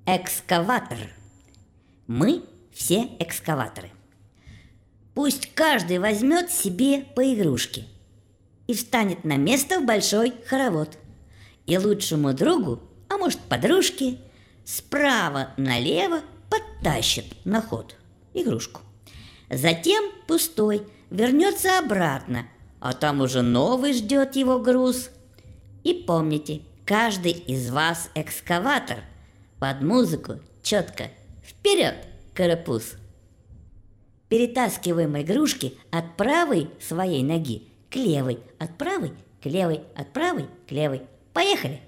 Экскаватор. Мы все экскаваторы. Пусть каждый возьмет себе по игрушке и встанет на место в большой хоровод. И лучшему другу, а может подружке, справа налево подтащит на ход игрушку. Затем пустой вернется обратно, а там уже новый ждет его груз. И помните, каждый из вас экскаватор. Под музыку четко вперед, карапуз! Перетаскиваем игрушки от правой своей ноги к левой, от правой к левой, от правой к левой. Поехали!